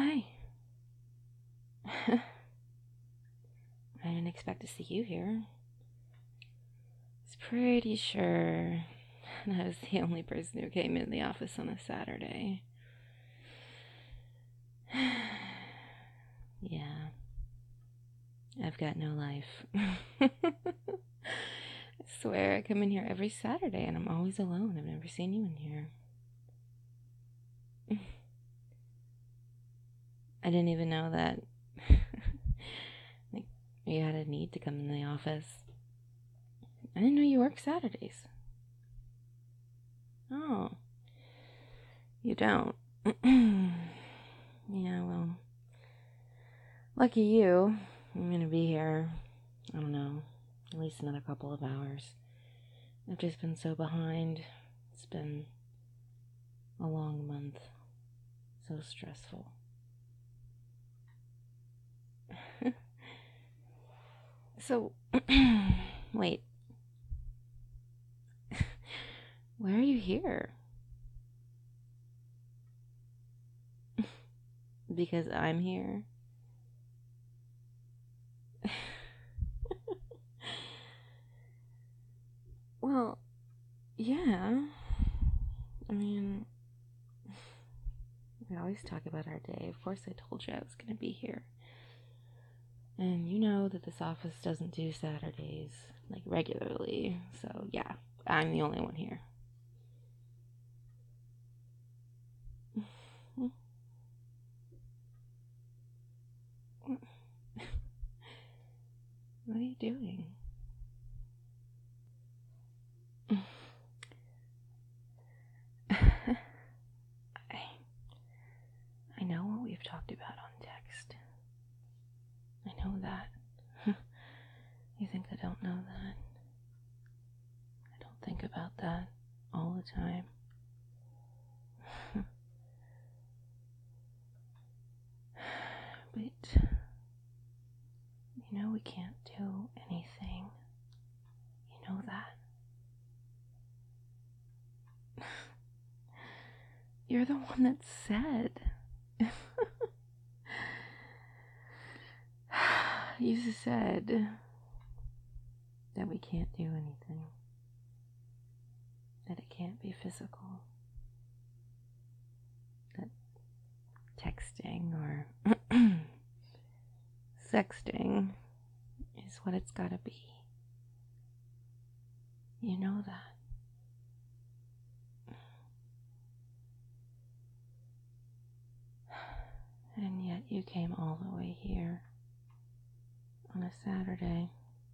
hey. I didn't expect to see you here. I was pretty sure I was the only person who came in the office on a Saturday. Yeah. I've got no life. I swear I come in here every Saturday and I'm always alone. I've never seen you in here. I didn't even know that like you had a need to come in the office. I didn't know you work Saturdays. Oh. You don't. Yeah, well, lucky you. I'm gonna be here, I don't know, at least another couple of hours. I've just been so behind. It's been a long month. So stressful. So, wait. Why are you here? Because I'm here. Well, yeah. I mean, we always talk about our day. Of course, I told you I was gonna be here. And you know that this office doesn't do Saturdays, like, regularly. So, yeah, I'm the only one here. What are you doing? I know what we've talked about on text. I know that. You think I don't know that? I don't think about that all the time. But, you know we can't do anything. You know that. You're the one that said. You said that we can't do anything. That it can't be physical. That texting or sexting is what it's gotta be. You know that. And yet you came all the way here on a Saturday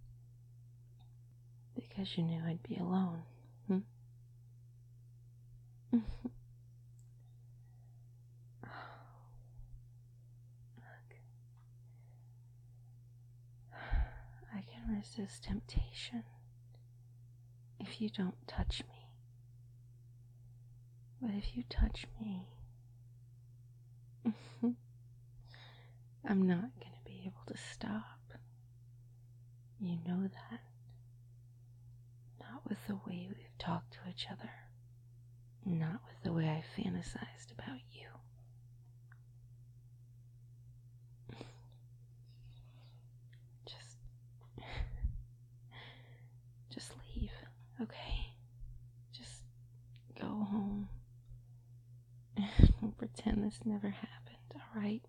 because you knew I'd be alone. Look, I can resist temptation if you don't touch me. But if you touch me, I'm not going to be able to stop. You know that. Not with the way we've talked to each other. Not with the way I fantasized about you. Just leave, okay? Just go home. Don't pretend this never happened, alright?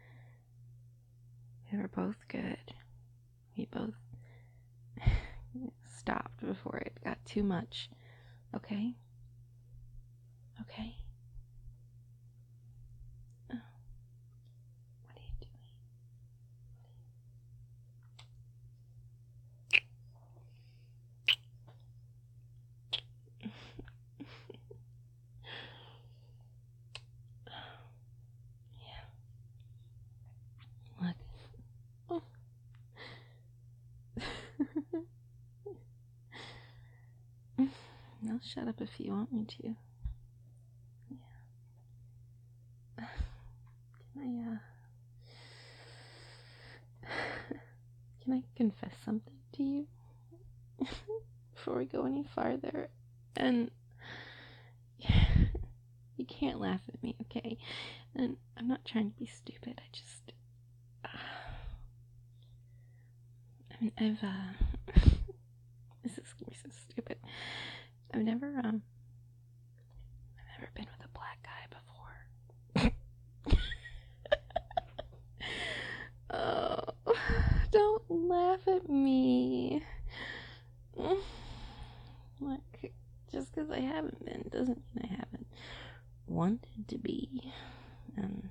We were both good. We both stopped before it got too much, okay? Okay? Oh. What are you doing? Yeah. Look. Oh. I'll shut up if you want me to. Yeah. Can I confess something to you before we go any farther? And you can't laugh at me, okay? And I'm not trying to be stupid. I just, I've this is gonna be so stupid. I've never been with a black guy before. Oh, don't laugh at me. Like, just because I haven't been doesn't mean I haven't wanted to be. And,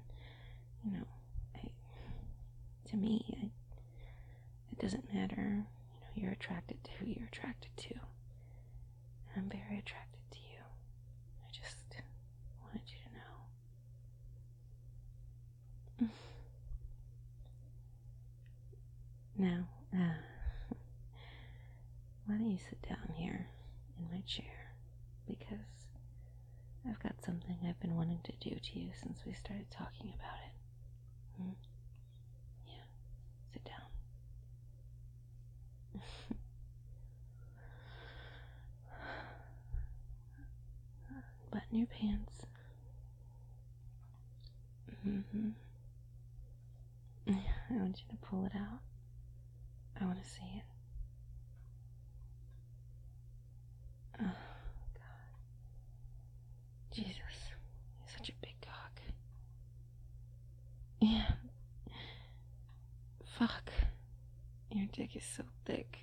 to me, it doesn't matter. You're attracted to who you're attracted to. And I'm very attracted to you. I just wanted you to know. Now, why don't you sit down here in my chair? Because I've got something I've been wanting to do to you since we started talking about it. Yeah, sit down. Button your pants. I want you to pull it out. I want to see it. Oh, God. Jesus. You're such a big cock. Yeah. Fuck. Your dick is so thick.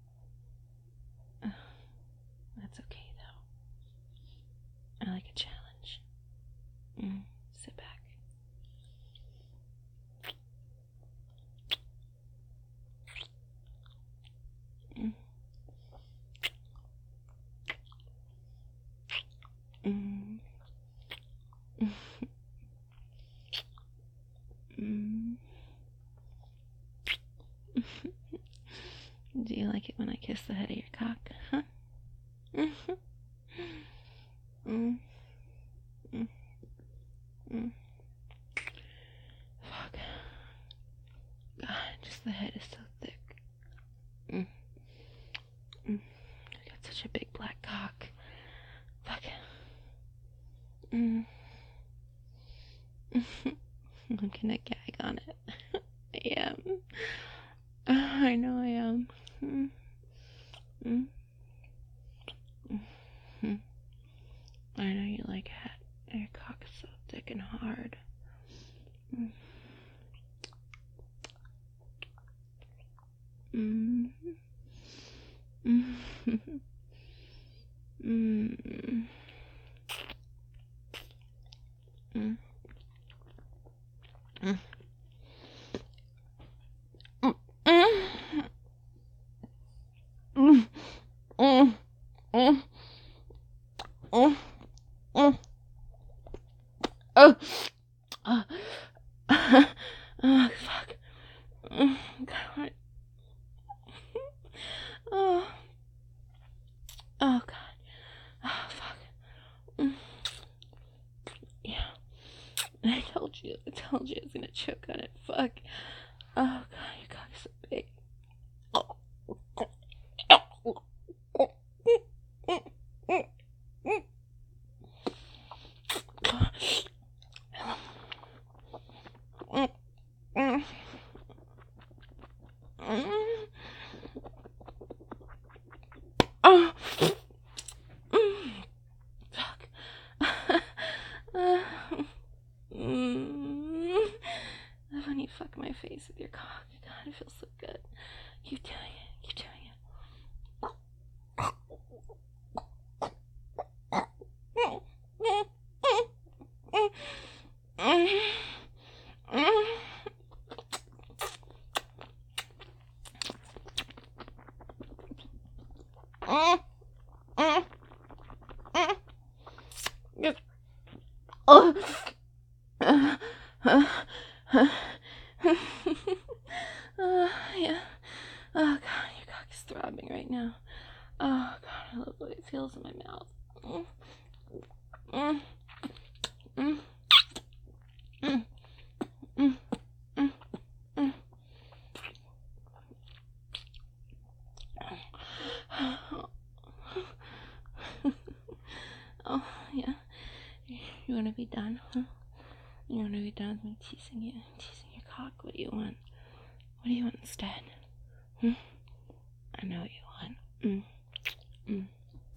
That's okay, though. I like a challenge. Sit back. Do you like it when I kiss the head of your cock? Huh? Fuck. God, just the head is so thick. You got such a big black cock. Fuck. I'm gonna gag on it. I am. I know I am. I know you like it. Your cock is so thick and hard. Oh, fuck. God. Oh, God. Oh, fuck. Yeah. I told you I was gonna choke on it. Fuck. Oh, God, your cock is so big. Oh. Fuck. When you fuck my face with your cock, God, it feels so good. Keep doing it. Keep doing it. Yeah. Oh, God, your cock is throbbing right now. Oh, God, I love the way it feels in my mouth. Oh, yeah. You want to be done? Huh? You want to be done with me teasing you? Teasing your cock? What do you want? What do you want instead? I know what you want.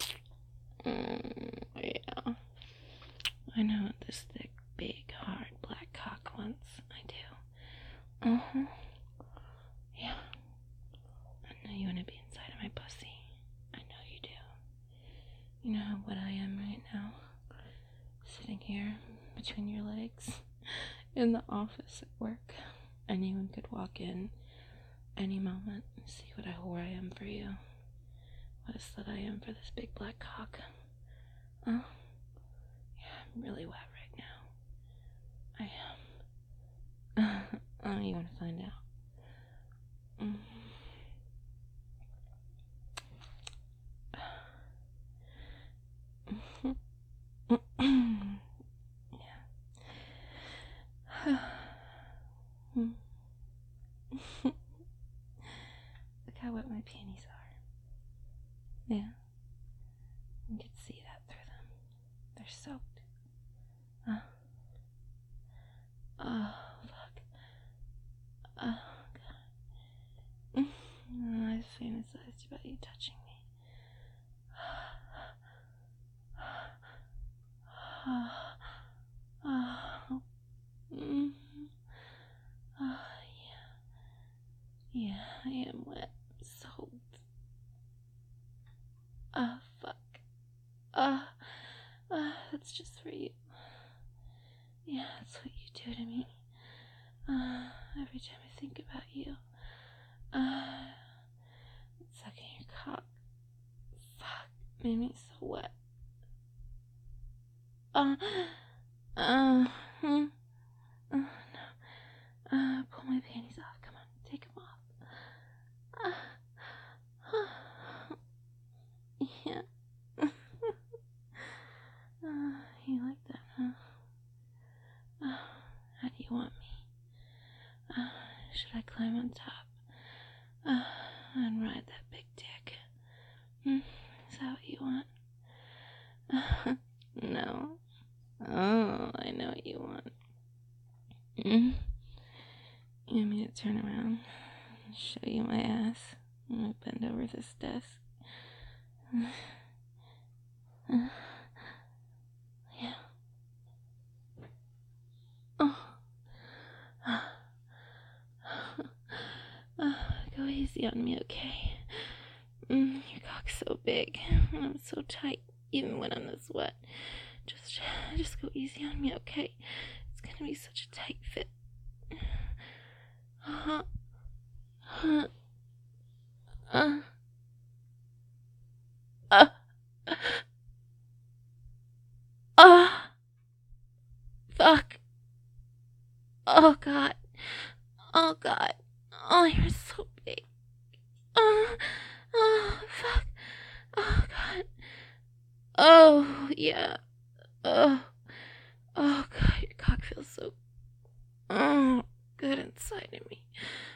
Yeah. I know what this thick, big, hard, black cock wants. I do. Yeah. I know you want to be inside of my pussy. I know you do. You know what I am right now? Sitting here between your legs in the office at work. Anyone could walk in any moment and see what a whore I am for you. What a slut I am for this big black cock. Oh, yeah, I'm really wet right now. I am. Oh, you want to find out? Look how wet my panties are. Yeah. You can see that through them. They're soaked. Oh, fuck. Oh, God. I fantasized about you touching me. Yeah, I am wet, soaked. Fuck. That's just for you. Yeah, that's what you do to me. Every time I think about you. Sucking your cock. Fuck, made me so wet. No. Pull my panties off. Come on, take them off. Yeah. You like that, huh? How do you want me? Should I climb on top? And ride that big dick? Is that what you want? No. Oh, I know what you want. You want me to turn around and show you my ass? I'm gonna bend over this desk. Yeah. Go easy on me, okay? Your cock's so big, and I'm so tight, even when I'm this wet. Just go easy on me, okay? It's gonna be such a tight fit. Fuck. Oh, God. Oh, God. Oh, you're so big. Fuck. Oh, God. Oh, yeah. Oh, God, your cock feels so good inside of me.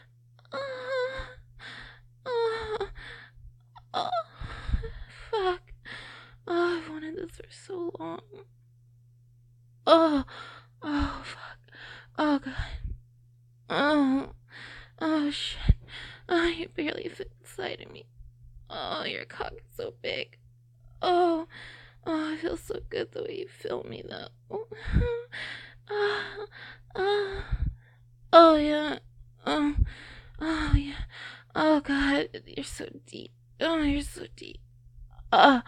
Fuck. Oh, I've wanted this for so long. Oh, fuck. Oh, God. Oh, shit. Oh, you barely fit inside of me. Oh, your cock is so big. Oh, it feels so good the way you feel me, though. Oh, yeah. Oh, yeah. Oh, God, you're so deep. Oh, you're so deep. Oh,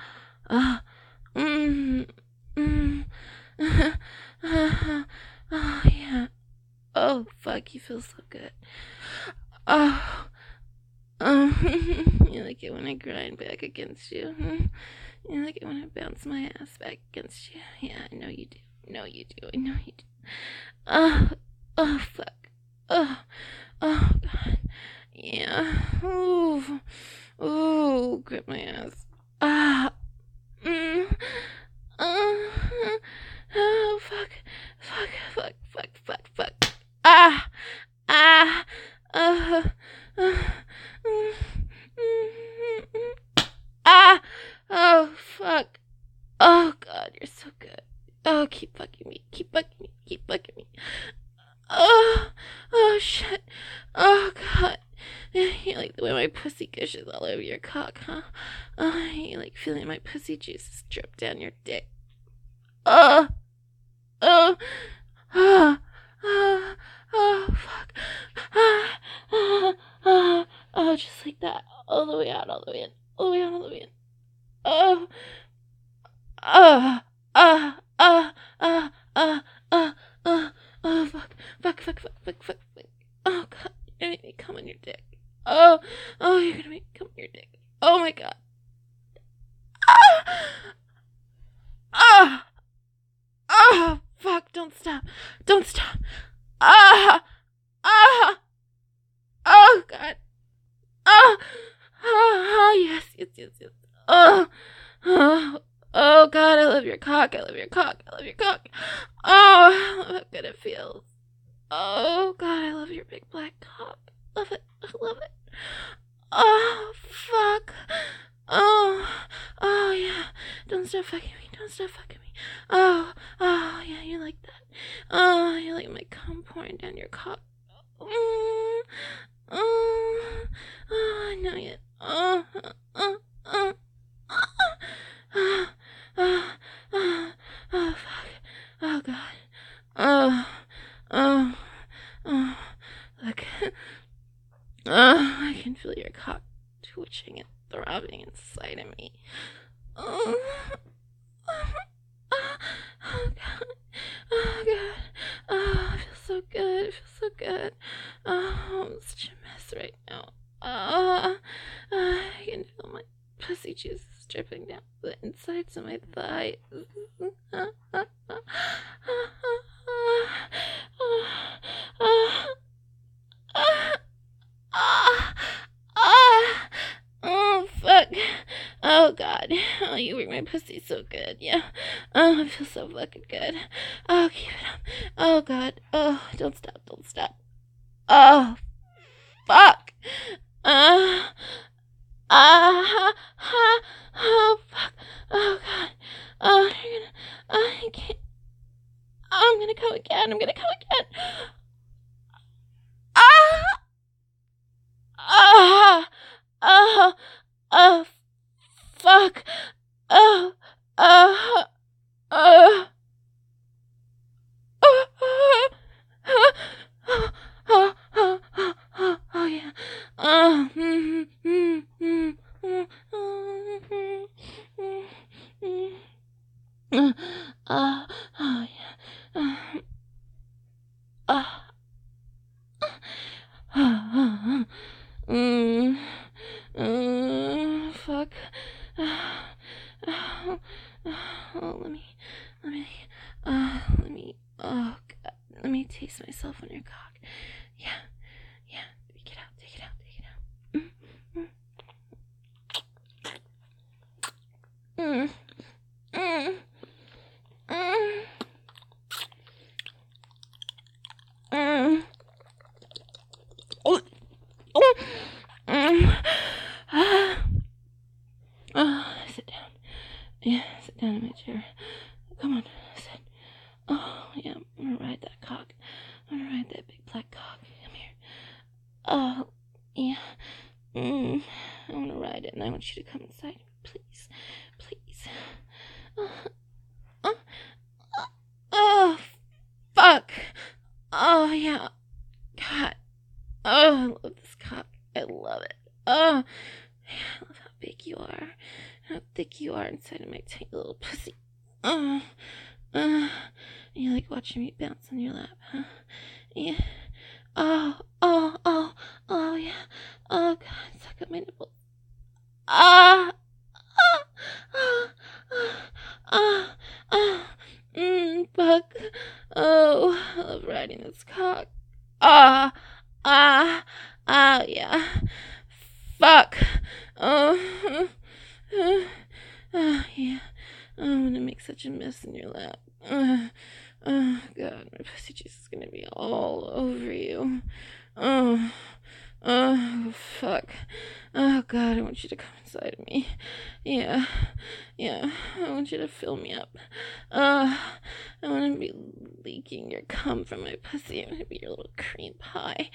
yeah. Oh, fuck, you feel so good. Oh, you like it when I grind back against you. You like it when I bounce my ass back against you. Yeah, I know you do. I know you do. Fuck. Oh, God. Yeah. Ooh, grip my ass. Oh, fuck. Ah, ah, uh, uh, oh, fuck. Oh, God, you're so good. Oh, keep fucking me. Keep fucking me. Oh, oh shit. Oh god. You like the way my pussy gushes all over your cock, huh? You like feeling my pussy juices drip down your dick. Oh, oh, oh, oh, oh, fuck. Oh, just like that. All the way out, all the way in. All the way out, all the way in. Oh, oh, oh, oh, oh, oh, oh, oh, oh, fuck, fuck, fuck, fuck, fuck, fuck, fuck. Oh, God, you're gonna make me come on your dick. Oh, oh, you're gonna make me come on your dick. Oh, my God. Ah! Ah! Ah! Fuck, don't stop. Don't stop. Ah! Ah! Oh, God. Oh, oh, yes, yes, yes, yes. Oh, oh, oh, God, I love your cock. I love your cock. I love your cock. Oh, I love how good it feels. Oh, God, I love your big black cock. Love it. I love it. Oh, fuck. Oh, oh, yeah. Don't stop fucking me. Don't stop fucking me. Oh, oh, yeah, you like that. Oh, you like my cum pouring down your cock. Oh, oh, I know it. Oh, oh, oh, oh, oh, fuck. Oh, God. Oh, oh, oh, look. Oh, I can feel your cock twitching and throbbing inside of me. Oh, oh, God. Oh, God. Oh, I feel so good. I feel so good. Oh, I'm such a mess right now. I can feel my pussy juices dripping down the insides of my thighs. Oh, fuck. Oh, God. Oh, you work my pussy so good. Yeah. Oh, I feel so fucking good. Oh, keep it up. Oh, God. Oh, don't stop. Don't stop. Oh, fuck. Oh, fuck. Oh, God. Oh, you're gonna. Oh, I can't. Oh, I'm gonna come again. I'm gonna come again. Ah! Ah! Oh! Oh! Fuck! Oh! Oh! Oh! Oh! Oh yeah. Oh. Oh yeah. Mm, fuck. Oh, God. Let me taste myself on your cock. Yeah, yeah. Take it out, take it out, take it out. Mm, mm, mm, mm, mm. Oh, oh, oh, sit down. Yeah, sit down in my chair. Come on, sit. Oh, yeah, I'm gonna ride that cock. I'm gonna ride that big black cock. Come here. Oh, yeah. I wanna ride it and I want you to come inside me, please. Please. Oh, oh, fuck. Oh, yeah. God. Oh, I love this cock. I love it. Oh, I love how big you are. How thick you are inside of my tiny little pussy. Oh, you like watching me bounce on your lap, huh? Yeah. Oh, oh, oh, oh, yeah. Oh, God, suck up my nipples. Ah, ah, ah, ah, ah, fuck. Oh, I love riding this cock. Ah, yeah. Fuck. Oh, yeah. I'm gonna make such a mess in your lap. Oh, God, my pussy juice is gonna be all over you. Oh, fuck. Oh, God, I want you to come inside of me. Yeah, I want you to fill me up. I want to be leaking your cum from my pussy. I'm gonna be your little cream pie.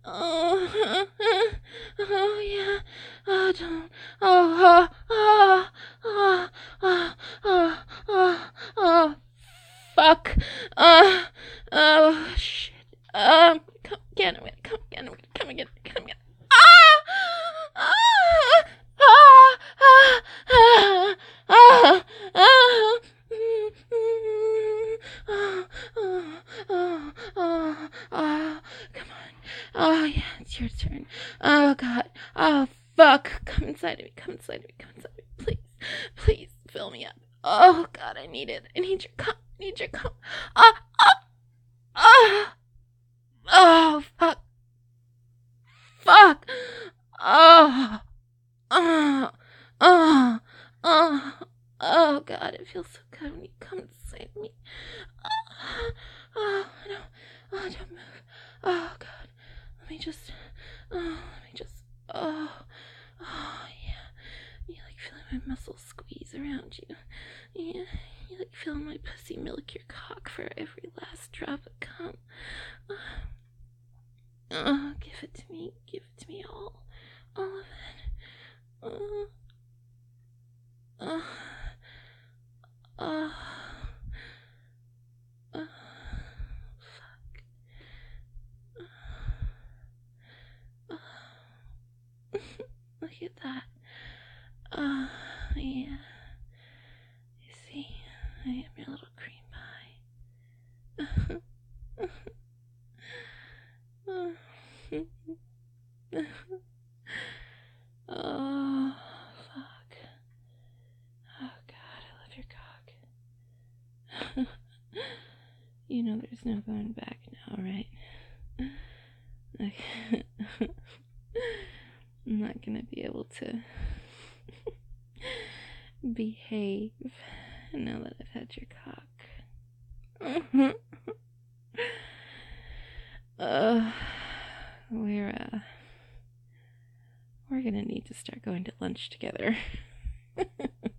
Oh yeah. Oh, don't. Oh, fuck. Oh, shit. Come again. I'm gonna come again. Come again. Ah! Ah! Ah! Ah! Ah! Ah! Come on. Oh, yeah, it's your turn. Oh, God. Oh, fuck. Come inside of me. Please. Please, fill me up. Oh, God, I need it. I need your cum. Ah! Ah! Ah! Oh, fuck. Oh. Oh. Oh. Oh. Oh, God, it feels so good when you come inside me. Oh, no. Oh, don't move. Oh, God. Let me just. Oh. Oh, yeah. You like feeling my muscles squeeze around you. Yeah. You like feeling my pussy milk your cock for every last drop of cum. Give it to me. Give it to me all. All of it. Fuck. Look at that. Yeah. You see, I am your little cream pie. Oh, fuck. Oh, God, I love your cock. You know there's no going back now, right? I'm not gonna be able to behave now that I've had your cock. We're gonna need to start going to lunch together.